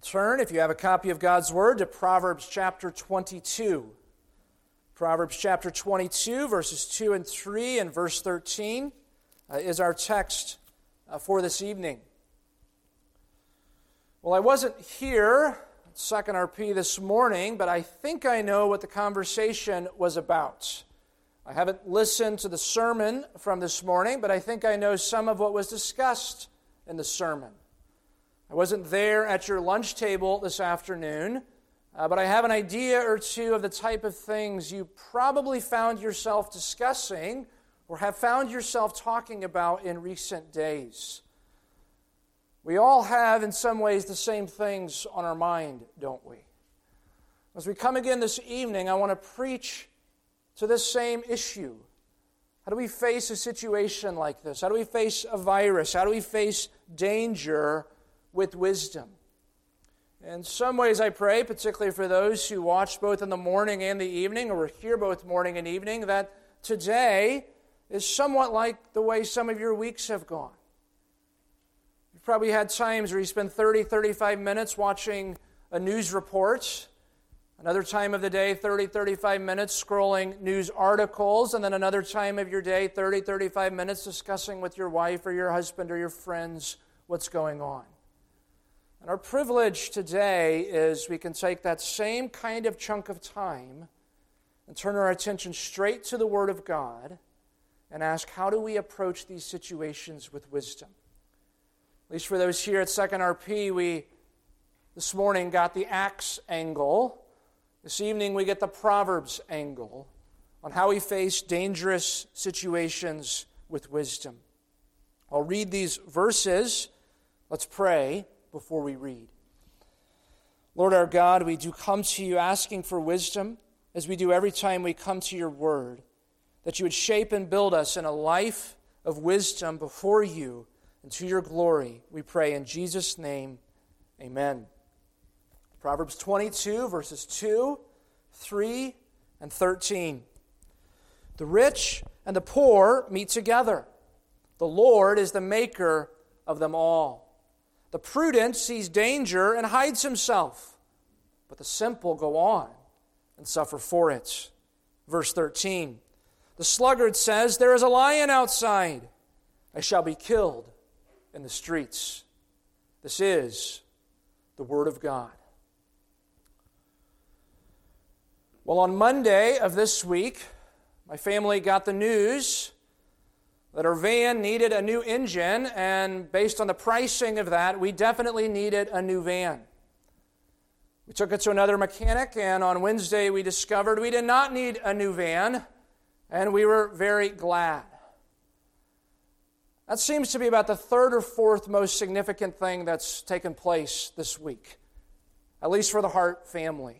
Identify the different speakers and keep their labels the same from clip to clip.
Speaker 1: Turn, if you have a copy of God's Word, to Proverbs chapter 22. Proverbs chapter 22, verses 2 and 3, and verse 13 is our text for this evening. Well, I wasn't here at 2nd RP this morning, but I think I know what the conversation was about. I haven't listened to the sermon from this morning, but I think I know some of what was discussed in the sermon. I wasn't there at your lunch table this afternoon, but I have an idea or two of the type of things you probably found yourself discussing or have found yourself talking about in recent days. We all have, in some ways, the same things on our mind, don't we? As we come again this evening, I want to preach to this same issue. How do we face a situation like this? How do we face a virus? How do we face danger with wisdom? In some ways, I pray, particularly for those who watch both in the morning and the evening, or were here both morning and evening, that today is somewhat like the way some of your weeks have gone. You've probably had times where you spend 30, 35 minutes watching a news report, another time of the day, 30, 35 minutes scrolling news articles, and then another time of your day, 30, 35 minutes discussing with your wife or your husband or your friends what's going on. And our privilege today is we can take that same kind of chunk of time and turn our attention straight to the Word of God and ask, how do we approach these situations with wisdom? At least for those here at 2nd RP, we this morning got the Acts angle. This evening we get the Proverbs angle on how we face dangerous situations with wisdom. I'll read these verses. Let's pray before we read. Lord our God, we do come to you asking for wisdom, as we do every time we come to your word, that you would shape and build us in a life of wisdom before you and to your glory. We pray in Jesus' name, amen. Proverbs 22, verses 2, 3, and 13. The rich and the poor meet together. The Lord is the maker of them all. The prudent sees danger and hides himself, but the simple go on and suffer for it. Verse 13, the sluggard says, there is a lion outside. I shall be killed in the streets. This is the Word of God. Well, on Monday of this week, my family got the news that our van needed a new engine, and based on the pricing of that, we definitely needed a new van. We took it to another mechanic, and on Wednesday we discovered we did not need a new van, and we were very glad. That seems to be about the third or fourth most significant thing that's taken place this week, at least for the Hart family.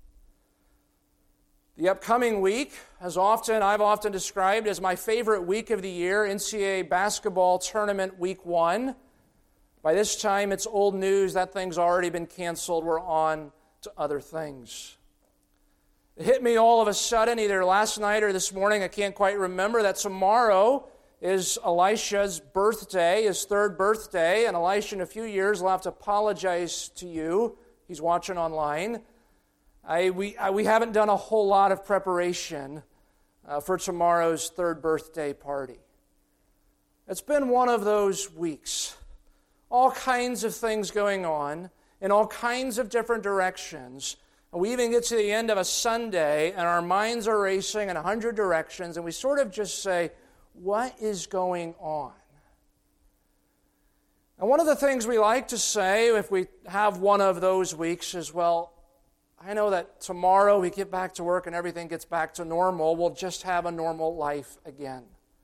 Speaker 1: The upcoming week, I've often described as my favorite week of the year, NCAA basketball tournament week 1. By this time, it's old news. That thing's already been canceled. We're on to other things. It hit me all of a sudden, either last night or this morning, I can't quite remember, that tomorrow is Elisha's birthday, his third birthday, and Elisha in a few years will have to apologize to you. He's watching online. We haven't done a whole lot of preparation for tomorrow's third birthday party. It's been one of those weeks. All kinds of things going on in all kinds of different directions. And we even get to the end of a Sunday and our minds are racing in 100 directions and we sort of just say, what is going on? And one of the things we like to say if we have one of those weeks is, well, I know that tomorrow we get back to work and everything gets back to normal. We'll just have a normal life again.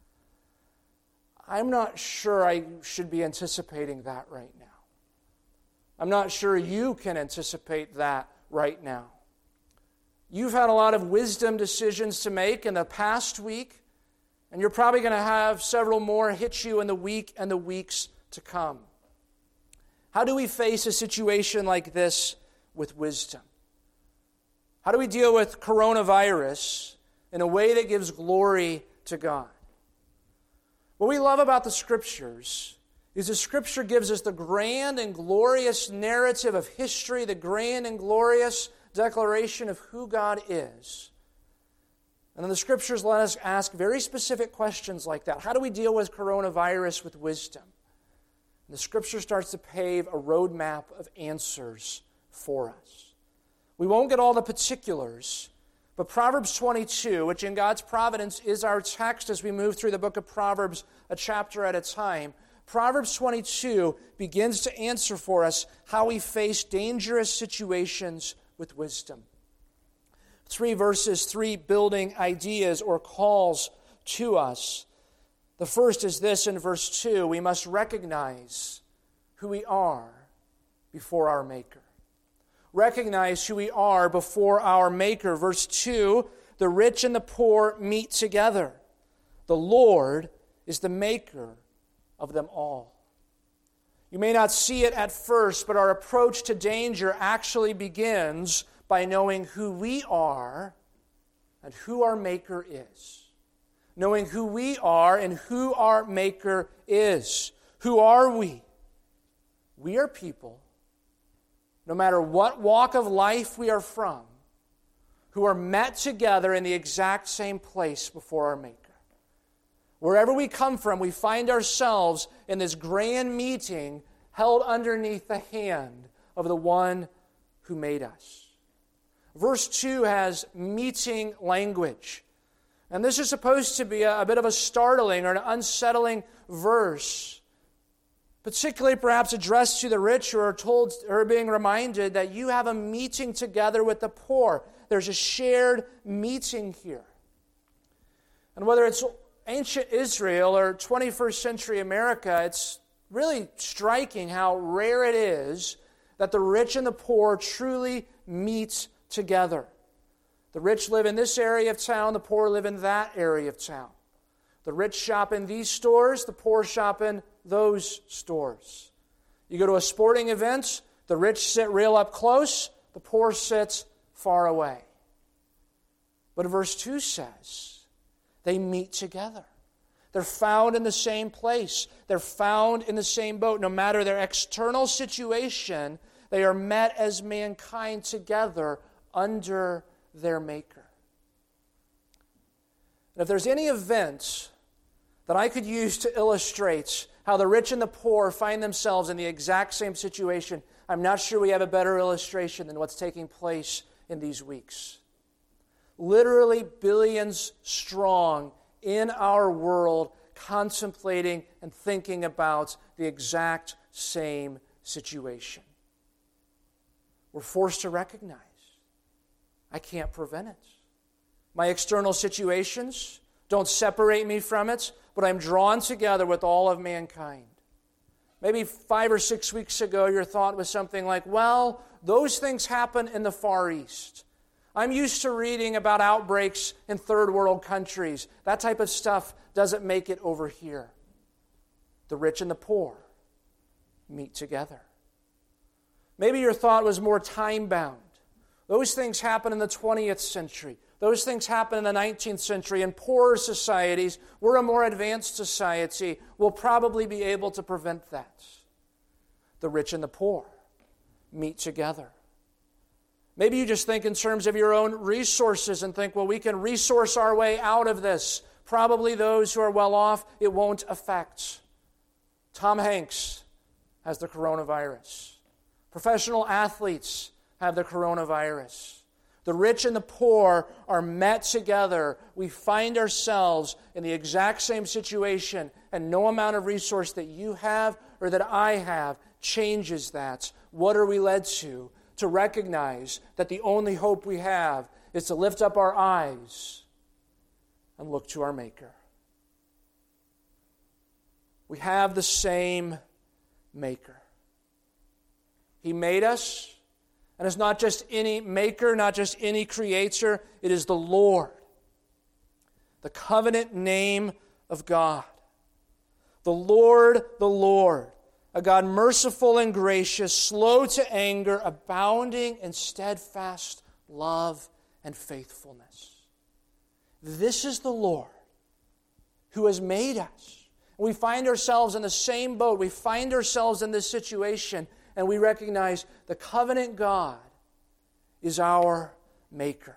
Speaker 1: I'm not sure I should be anticipating that right now. I'm not sure you can anticipate that right now. You've had a lot of wisdom decisions to make in the past week, and you're probably going to have several more hit you in the week and the weeks to come. How do we face a situation like this with wisdom? How do we deal with coronavirus in a way that gives glory to God? What we love about the Scriptures is the Scripture gives us the grand and glorious narrative of history, the grand and glorious declaration of who God is. And then the Scriptures let us ask very specific questions like that. How do we deal with coronavirus with wisdom? And the Scripture starts to pave a roadmap of answers for us. We won't get all the particulars, but Proverbs 22, which in God's providence is our text as we move through the book of Proverbs a chapter at a time, Proverbs 22 begins to answer for us how we face dangerous situations with wisdom. 3 verses, 3 building ideas or calls to us. The first is this in verse 2, we must recognize who we are before our Maker. Recognize who we are before our Maker. Verse 2, the rich and the poor meet together. The Lord is the Maker of them all. You may not see it at first, but our approach to danger actually begins by knowing who we are and who our Maker is. Knowing who we are and who our Maker is. Who are we? We are people, no matter what walk of life we are from, who are met together in the exact same place before our Maker. Wherever we come from, we find ourselves in this grand meeting held underneath the hand of the one who made us. Verse 2 has meeting language. And this is supposed to be a bit of a startling or an unsettling verse, particularly perhaps addressed to the rich who are being reminded that you have a meeting together with the poor. There's a shared meeting here. And whether it's ancient Israel or 21st century America, it's really striking how rare it is that the rich and the poor truly meet together. The rich live in this area of town, the poor live in that area of town. The rich shop in these stores, the poor shop in those stores. You go to a sporting event, the rich sit real up close, the poor sit far away. But verse 2 says, they meet together. They're found in the same place. They're found in the same boat. No matter their external situation, they are met as mankind together under their Maker. And if there's any event that I could use to illustrate how the rich and the poor find themselves in the exact same situation, I'm not sure we have a better illustration than what's taking place in these weeks. Literally billions strong in our world contemplating and thinking about the exact same situation. We're forced to recognize I can't prevent it. My external situations don't separate me from it, but I'm drawn together with all of mankind. Maybe 5 or 6 weeks ago, your thought was something like, well, those things happen in the Far East. I'm used to reading about outbreaks in third world countries. That type of stuff doesn't make it over here. The rich and the poor meet together. Maybe your thought was more time-bound. Those things happen in the 20th century. Those things happen in the 19th century. In poorer societies, we're a more advanced society. We'll probably be able to prevent that. The rich and the poor meet together. Maybe you just think in terms of your own resources and think, well, we can resource our way out of this. Probably those who are well off, it won't affect. Tom Hanks has the coronavirus. Professional athletes have the coronavirus. The rich and the poor are met together. We find ourselves in the exact same situation, and no amount of resource that you have or that I have changes that. What are we led to? To recognize that the only hope we have is to lift up our eyes and look to our Maker. We have the same Maker. He made us. And it's not just any maker, not just any creator. It is the Lord, the covenant name of God. The Lord, a God merciful and gracious, slow to anger, abounding in steadfast love and faithfulness. This is the Lord who has made us. We find ourselves in the same boat. We find ourselves in this situation, and we recognize the covenant God is our maker.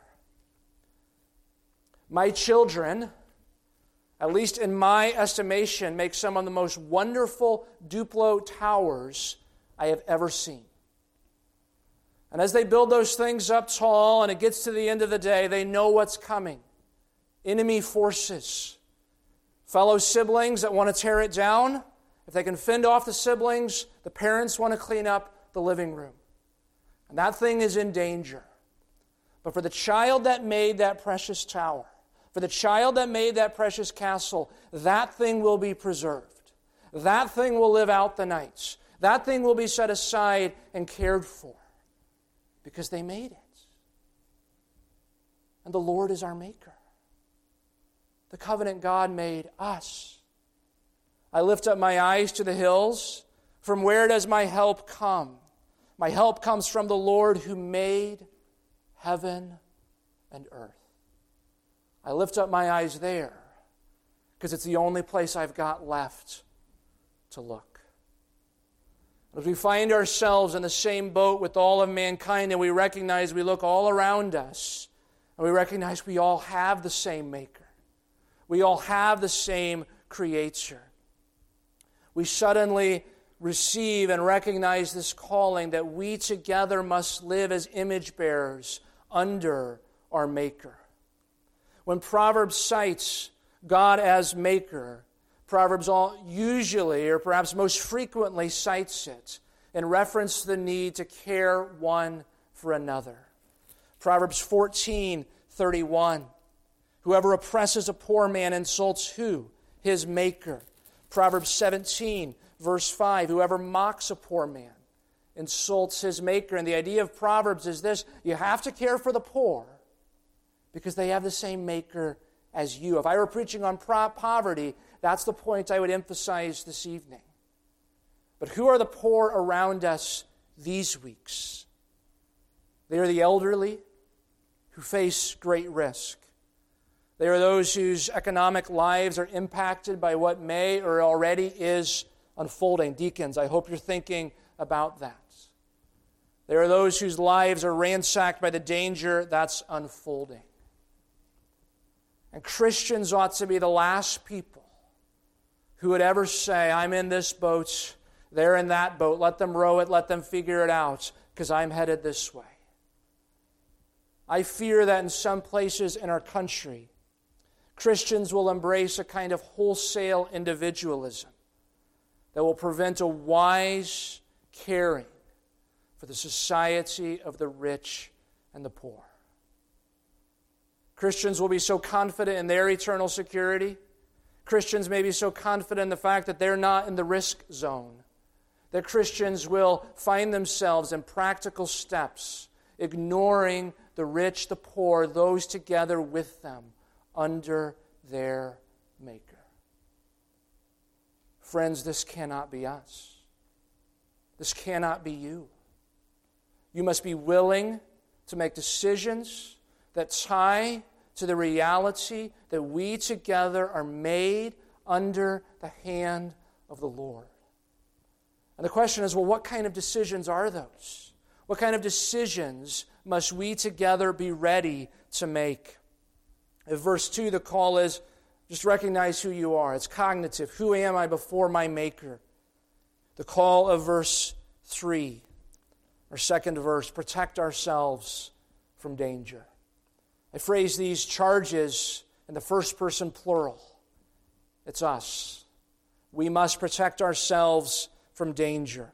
Speaker 1: My children, at least in my estimation, make some of the most wonderful Duplo towers I have ever seen. And as they build those things up tall and it gets to the end of the day, they know what's coming. Enemy forces, fellow siblings that want to tear it down. If they can fend off the siblings, the parents want to clean up the living room. And that thing is in danger. But for the child that made that precious tower, for the child that made that precious castle, that thing will be preserved. That thing will live out the nights. That thing will be set aside and cared for because they made it. And the Lord is our maker. The covenant God made us. I lift up my eyes to the hills. From where does my help come? My help comes from the Lord who made heaven and earth. I lift up my eyes there because it's the only place I've got left to look. As we find ourselves in the same boat with all of mankind and we recognize we look all around us and we recognize we all have the same maker. We all have the same creator. We suddenly receive and recognize this calling that we together must live as image bearers under our maker. When Proverbs cites God as maker, Proverbs usually, or perhaps most frequently, cites it in reference to the need to care one for another. Proverbs 14:31. Whoever oppresses a poor man insults who? His maker. Proverbs 17, verse 5. Whoever mocks a poor man insults his maker. And the idea of Proverbs is this: you have to care for the poor because they have the same maker as you. If I were preaching on poverty, that's the point I would emphasize this evening. But who are the poor around us these weeks? They are the elderly who face great risk. They are those whose economic lives are impacted by what may or already is unfolding. Deacons, I hope you're thinking about that. There are those whose lives are ransacked by the danger that's unfolding. And Christians ought to be the last people who would ever say, I'm in this boat, they're in that boat, let them row it, let them figure it out, because I'm headed this way. I fear that in some places in our country, Christians will embrace a kind of wholesale individualism that will prevent a wise caring for the society of the rich and the poor. Christians will be so confident in their eternal security. Christians may be so confident in the fact that they're not in the risk zone, that Christians will find themselves in practical steps, ignoring the rich, the poor, those together with them, under their maker. Friends, this cannot be us. This cannot be you. You must be willing to make decisions that tie to the reality that we together are made under the hand of the Lord. And the question is, well, what kind of decisions are those? What kind of decisions must we together be ready to make? In verse 2, the call is, just recognize who you are. It's cognitive. Who am I before my Maker? The call of verse 3, our second verse, protect ourselves from danger. I phrase these charges in the first person plural. It's us. We must protect ourselves from danger.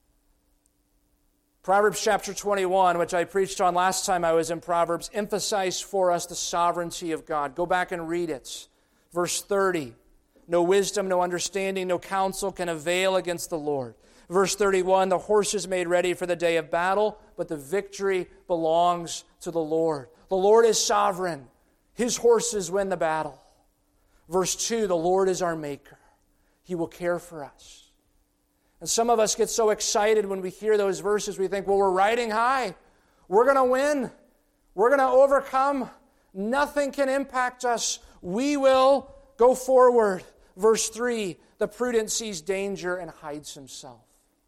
Speaker 1: Proverbs chapter 21, which I preached on last time I was in Proverbs, emphasized for us the sovereignty of God. Go back and read it. Verse 30, no wisdom, no understanding, no counsel can avail against the Lord. Verse 31, the horse is made ready for the day of battle, but the victory belongs to the Lord. The Lord is sovereign. His horses win the battle. Verse 2, the Lord is our maker. He will care for us. And some of us get so excited when we hear those verses, we think, well, we're riding high. We're going to win. We're going to overcome. Nothing can impact us. We will go forward. Verse 3, the prudent sees danger and hides himself.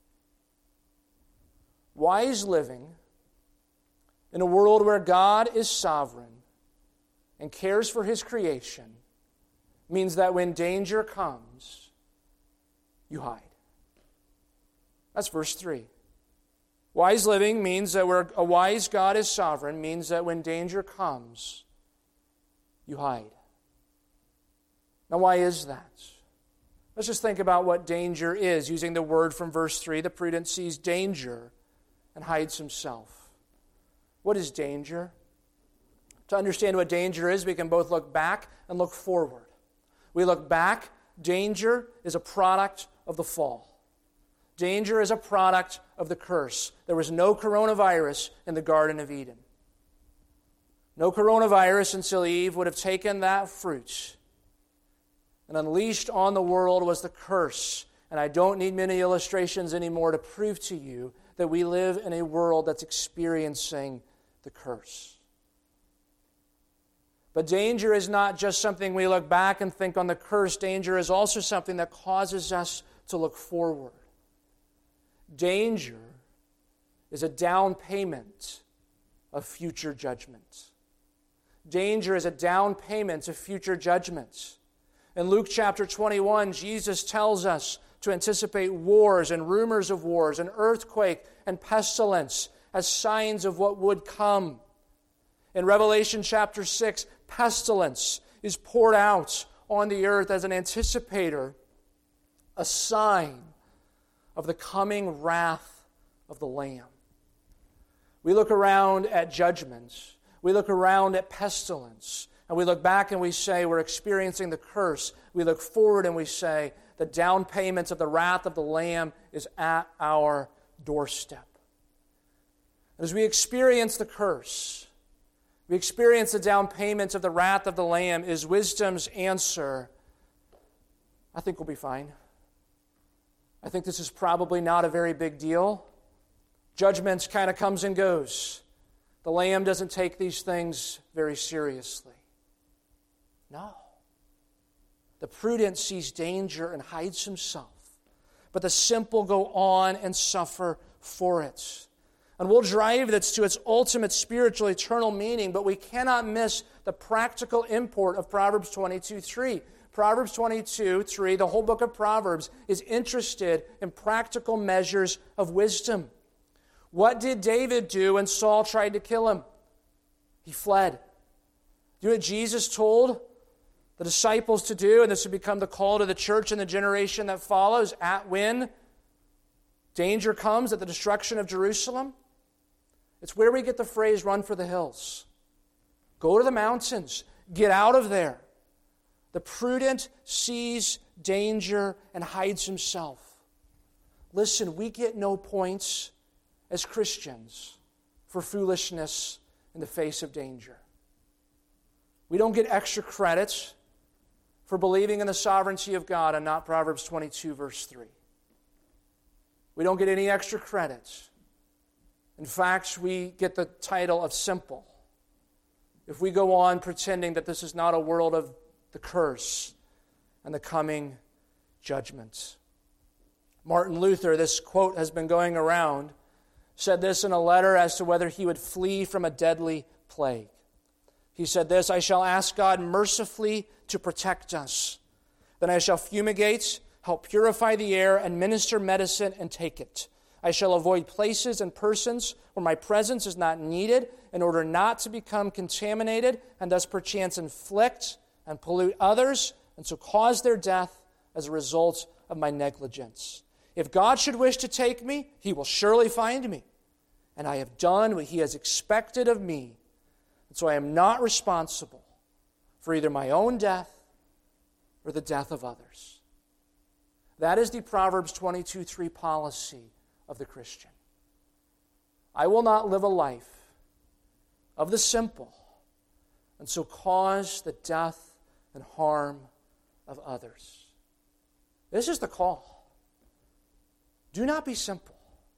Speaker 1: Wise living in a world where God is sovereign and cares for His creation means that when danger comes, you hide. That's verse 3. Wise living means that where a wise God is sovereign means that when danger comes, you hide. Now, why is that? Let's just think about what danger is. Using the word from verse 3, the prudent sees danger and hides himself. What is danger? To understand what danger is, we can both look back and look forward. We look back, danger is a product of the fall. Danger is a product of the curse. There was no coronavirus in the Garden of Eden. No coronavirus until Eve would have taken that fruit and unleashed on the world was the curse. And I don't need many illustrations anymore to prove to you that we live in a world that's experiencing the curse. But danger is not just something we look back and think on the curse. Danger is also something that causes us to look forward. Danger is a down payment of future judgment. Danger is a down payment of future judgment. In Luke chapter 21, Jesus tells us to anticipate wars and rumors of wars and earthquake and pestilence as signs of what would come. In Revelation chapter 6, pestilence is poured out on the earth as an anticipator, a sign of the coming wrath of the Lamb. We look around at judgments. We look around at pestilence. And we look back and we say we're experiencing the curse. We look forward and we say the down payment of the wrath of the Lamb is at our doorstep. And as we experience the curse, we experience the down payment of the wrath of the Lamb, is wisdom's answer, I think we'll be fine. I think this is probably not a very big deal. Judgment kind of comes and goes. The Lamb doesn't take these things very seriously. No. The prudent sees danger and hides himself, but the simple go on and suffer for it. And we'll drive this to its ultimate spiritual, eternal meaning, but we cannot miss the practical import of Proverbs 22:3. Proverbs 22:3, the whole book of Proverbs, is interested in practical measures of wisdom. What did David do when Saul tried to kill him? He fled. Do you know what Jesus told the disciples to do? And this would become the call to the church in the generation that follows when danger comes at the destruction of Jerusalem. It's where we get the phrase, run for the hills. Go to the mountains. Get out of there. The prudent sees danger and hides himself. Listen, we get no points as Christians for foolishness in the face of danger. We don't get extra credits for believing in the sovereignty of God and not Proverbs 22, verse 3. We don't get any extra credits. In fact, we get the title of simple if we go on pretending that this is not a world of the curse and the coming judgments. Martin Luther, this quote has been going around, said this in a letter as to whether he would flee from a deadly plague. He said this, "I shall ask God mercifully to protect us. Then I shall fumigate, help purify the air, and minister medicine and take it. I shall avoid places and persons where my presence is not needed in order not to become contaminated and thus perchance inflict and pollute others and so cause their death as a result of my negligence. If God should wish to take me, He will surely find me. And I have done what He has expected of me. And so I am not responsible for either my own death or the death of others." That is the Proverbs 22:3 policy of the Christian. I will not live a life of the simple and so cause the death and harm of others. This is the call. Do not be simple.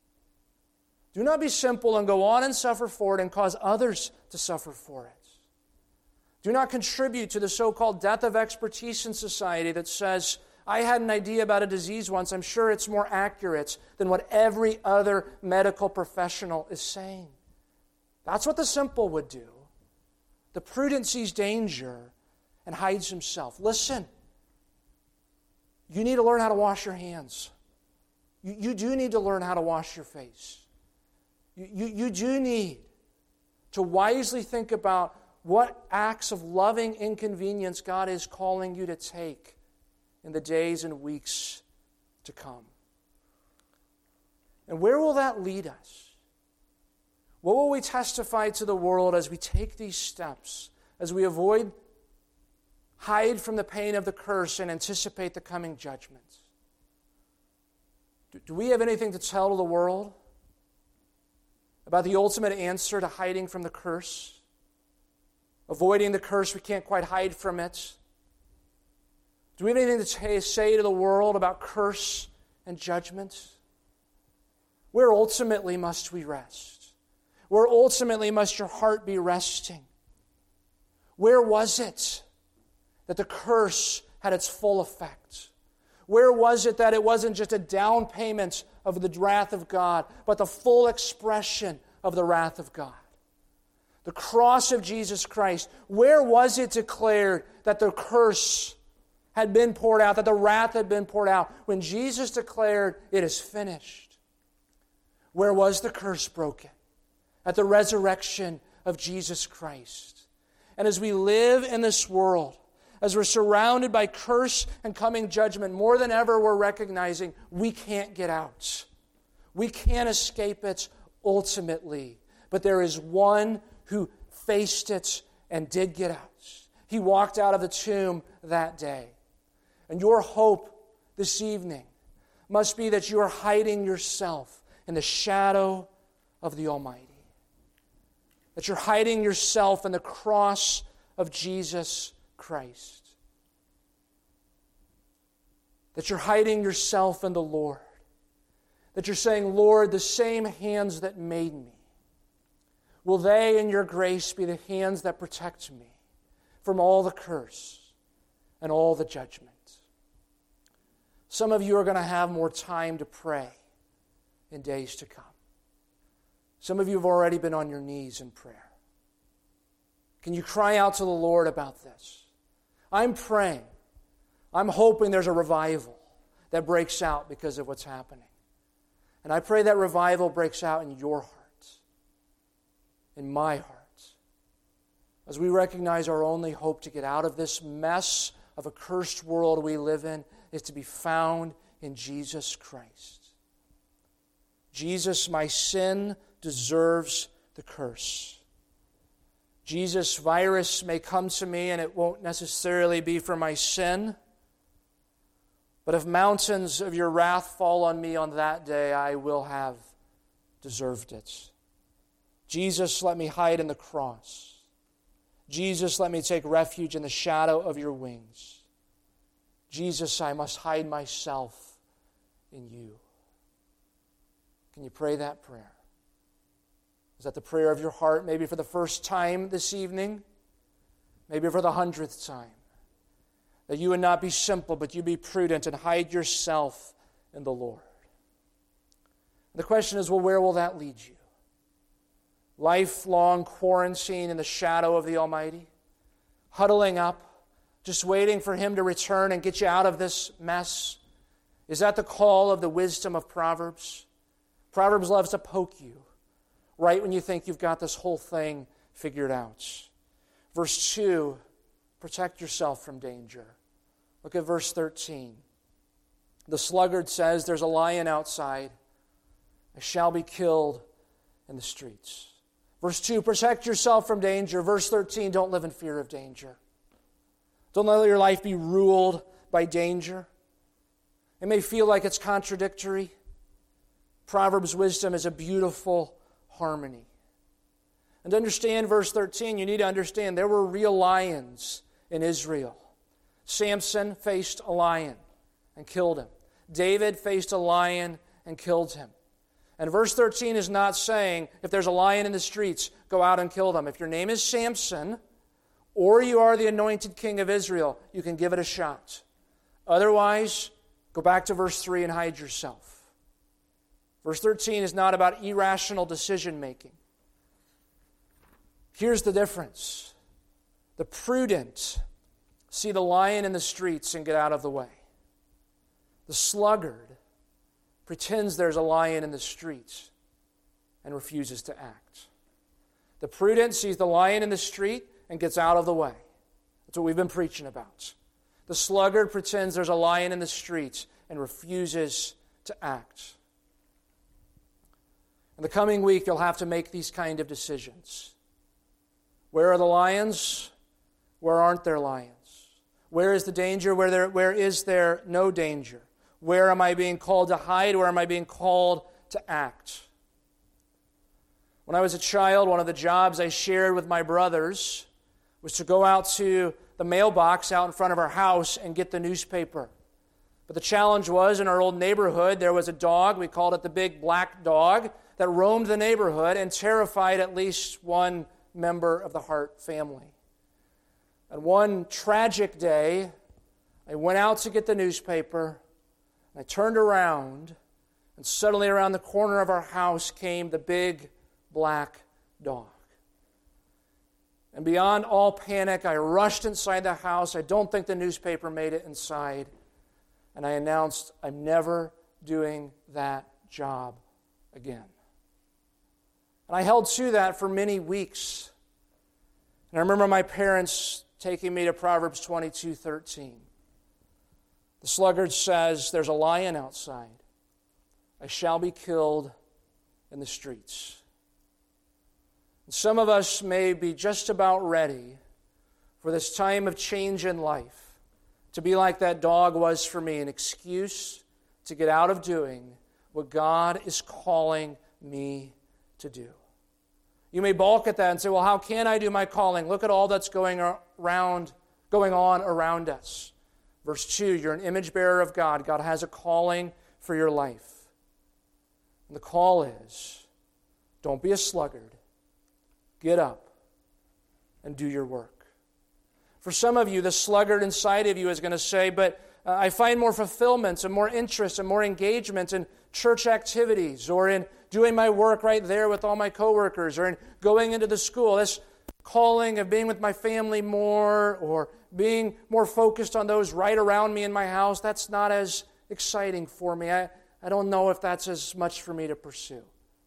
Speaker 1: Do not be simple and go on and suffer for it and cause others to suffer for it. Do not contribute to the so-called death of expertise in society that says, I had an idea about a disease once. I'm sure it's more accurate than what every other medical professional is saying. That's what the simple would do. The prudent sees danger and hides himself. Listen, you need to learn how to wash your hands. You do need to learn how to wash your face. You do need to wisely think about what acts of loving inconvenience God is calling you to take in the days and weeks to come. And where will that lead us? What will we testify to the world as we take these steps, as we hide from the pain of the curse and anticipate the coming judgment? Do we have anything to tell to the world about the ultimate answer to hiding from the curse? Avoiding the curse, we can't quite hide from it. Do we have anything to say to the world about curse and judgment? Where ultimately must we rest? Where ultimately must your heart be resting? Where was it that the curse had its full effect? Where was it that it wasn't just a down payment of the wrath of God, but the full expression of the wrath of God? The cross of Jesus Christ. Where was it declared that the curse had been poured out, that the wrath had been poured out, when Jesus declared, it is finished? Where was the curse broken? At the resurrection of Jesus Christ. And as we live in this world, as we're surrounded by curse and coming judgment, more than ever we're recognizing we can't get out. We can't escape it ultimately. But there is one who faced it and did get out. He walked out of the tomb that day. And your hope this evening must be that you are hiding yourself in the shadow of the Almighty. That you're hiding yourself in the cross of Jesus Christ. That you're hiding yourself in the Lord. That you're saying, Lord, the same hands that made me, will they in your grace be the hands that protect me from all the curse and all the judgment? Some of you are going to have more time to pray in days to come. Some of you have already been on your knees in prayer. Can you cry out to the Lord about this? I'm praying. I'm hoping there's a revival that breaks out because of what's happening. And I pray that revival breaks out in your heart, in my heart, as we recognize our only hope to get out of this mess of a cursed world we live in is to be found in Jesus Christ. Jesus, my sin deserves the curse. Jesus, virus may come to me and it won't necessarily be for my sin. But if mountains of your wrath fall on me on that day, I will have deserved it. Jesus, let me hide in the cross. Jesus, let me take refuge in the shadow of your wings. Jesus, I must hide myself in you. Can you pray that prayer? Is that the prayer of your heart, maybe for the first time this evening? Maybe for the 100th time? That you would not be simple, but you be prudent and hide yourself in the Lord. The question is, well, where will that lead you? Lifelong quarantine in the shadow of the Almighty? Huddling up, just waiting for Him to return and get you out of this mess? Is that the call of the wisdom of Proverbs? Proverbs loves to poke you right when you think you've got this whole thing figured out. Verse 2, protect yourself from danger. Look at verse 13. The sluggard says, there's a lion outside. I shall be killed in the streets. Verse 2, protect yourself from danger. Verse 13, don't live in fear of danger. Don't let your life be ruled by danger. It may feel like it's contradictory. Proverbs wisdom is a beautiful harmony. And to understand verse 13, you need to understand there were real lions in Israel. Samson faced a lion and killed him. David faced a lion and killed him. And verse 13 is not saying, if there's a lion in the streets, go out and kill them. If your name is Samson, or you are the anointed king of Israel, you can give it a shot. Otherwise, go back to verse 3 and hide yourself. Verse 13 is not about irrational decision-making. Here's the difference. The prudent see the lion in the streets and get out of the way. The sluggard pretends there's a lion in the streets and refuses to act. The prudent sees the lion in the street and gets out of the way. That's what we've been preaching about. The sluggard pretends there's a lion in the streets and refuses to act. In the coming week, you'll have to make these kind of decisions. Where are the lions? Where aren't there lions? Where is the danger? Where is there no danger? Where am I being called to hide? Where am I being called to act? When I was a child, one of the jobs I shared with my brothers was to go out to the mailbox out in front of our house and get the newspaper. But the challenge was, in our old neighborhood, there was a dog, we called it the big black dog, that roamed the neighborhood and terrified at least one member of the Hart family. And one tragic day, I went out to get the newspaper, and I turned around, and suddenly around the corner of our house came the big black dog. And beyond all panic, I rushed inside the house. I don't think the newspaper made it inside. And I announced, I'm never doing that job again. And I held to that for many weeks. And I remember my parents taking me to Proverbs 22:13. The sluggard says, there's a lion outside. I shall be killed in the streets. And some of us may be just about ready for this time of change in life to be like that dog was for me, an excuse to get out of doing what God is calling me to do. You may balk at that and say, well, how can I do my calling? Look at all that's going on around us. Verse 2, you're an image bearer of God. God has a calling for your life. And the call is, don't be a sluggard. Get up and do your work. For some of you, the sluggard inside of you is going to say, but I find more fulfillment and more interest and more engagement in church activities or in doing my work right there with all my coworkers or in going into the school. This calling of being with my family more or being more focused on those right around me in my house, that's not as exciting for me. I don't know if that's as much for me to pursue.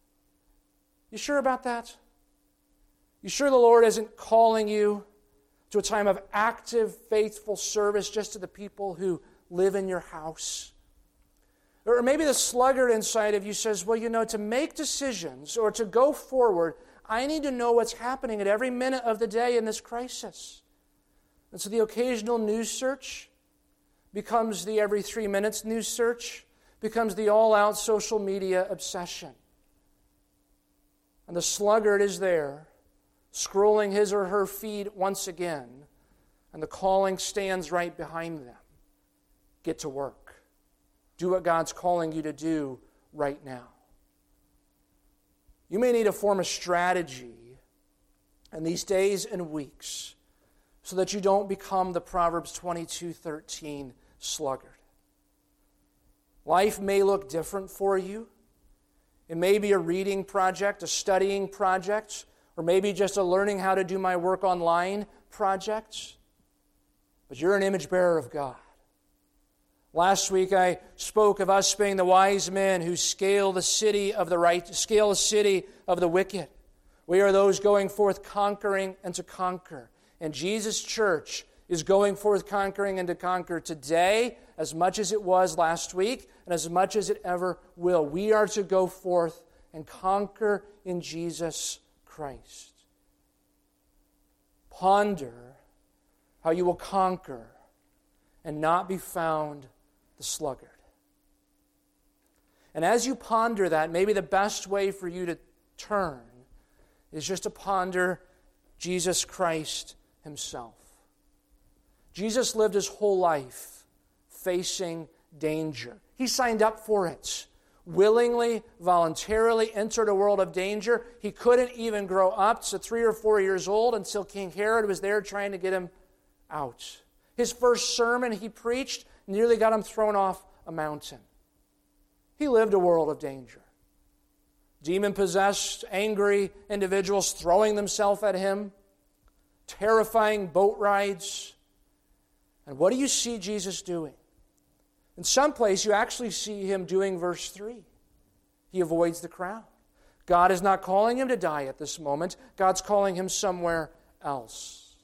Speaker 1: You sure about that? You sure the Lord isn't calling you to a time of active, faithful service just to the people who live in your house? Or maybe the sluggard inside of you says, well, to make decisions or to go forward, I need to know what's happening at every minute of the day in this crisis. And so the occasional news search becomes the every 3 minutes news search, becomes the all-out social media obsession. And the sluggard is there, scrolling his or her feed once again, and the calling stands right behind them. Get to work. Do what God's calling you to do right now. You may need to form a strategy in these days and weeks so that you don't become the Proverbs 22:13 sluggard. Life may look different for you. It may be a reading project, a studying project, or maybe just a learning how to do my work online project. But you're an image bearer of God. Last week I spoke of us being the wise men who scale the city of the wicked. We are those going forth conquering and to conquer. And Jesus' church is going forth conquering and to conquer today as much as it was last week and as much as it ever will. We are to go forth and conquer in Jesus Christ. Ponder how you will conquer and not be found the sluggard. And as you ponder that, maybe the best way for you to turn is just to ponder Jesus Christ himself. Jesus lived his whole life facing danger. He signed up for it. willingly, voluntarily entered a world of danger. He couldn't even grow up to 3 or 4 years old until King Herod was there trying to get him out. His first sermon he preached nearly got him thrown off a mountain. He lived a world of danger. Demon-possessed, angry individuals throwing themselves at him, terrifying boat rides. And what do you see Jesus doing? In some place, you actually see him doing verse 3. He avoids the crowd. God is not calling him to die at this moment. God's calling him somewhere else.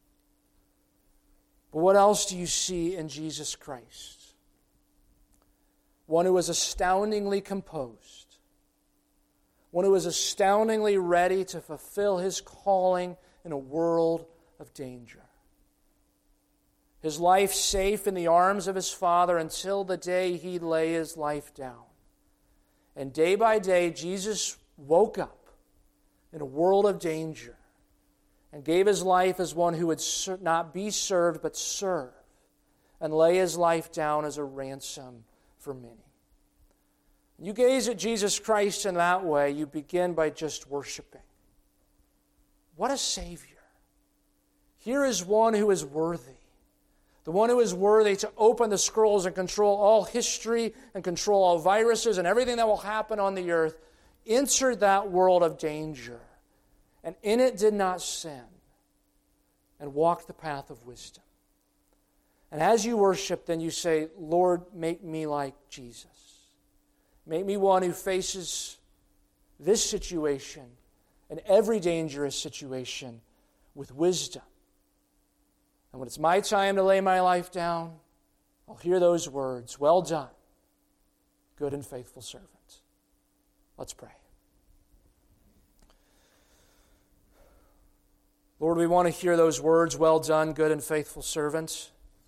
Speaker 1: But what else do you see in Jesus Christ? One who is astoundingly composed. One who is astoundingly ready to fulfill his calling in a world of danger. His life safe in the arms of his Father until the day he lay his life down. And day by day, Jesus woke up in a world of danger and gave his life as one who would not be served, but serve, and lay his life down as a ransom for many. You gaze at Jesus Christ in that way, you begin by just worshiping. What a Savior. Here is one who is worthy. The one who is worthy to open the scrolls and control all history and control all viruses and everything that will happen on the earth, entered that world of danger, and in it did not sin, and walked the path of wisdom. And as you worship, then you say, Lord, make me like Jesus. Make me one who faces this situation and every dangerous situation with wisdom. And when it's my time to lay my life down, I'll hear those words, well done, good and faithful servant. Let's pray. Lord, we want to hear those words, well done, good and faithful servant.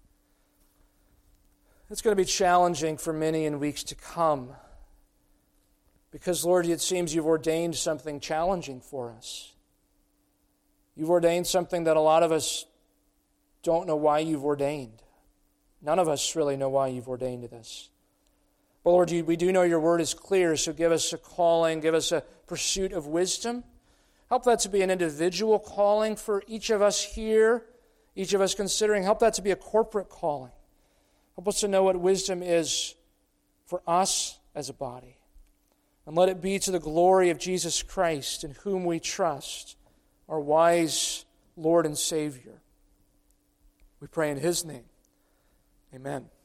Speaker 1: It's going to be challenging for many in weeks to come. Because, Lord, it seems you've ordained something challenging for us. You've ordained something that a lot of us don't know why you've ordained. None of us really know why you've ordained this. But, Lord, we do know your word is clear, so give us a calling, give us a pursuit of wisdom. Help that to be an individual calling for each of us here, each of us considering. Help that to be a corporate calling. Help us to know what wisdom is for us as a body. And let it be to the glory of Jesus Christ, in whom we trust, our wise Lord and Savior. We pray in his name. Amen.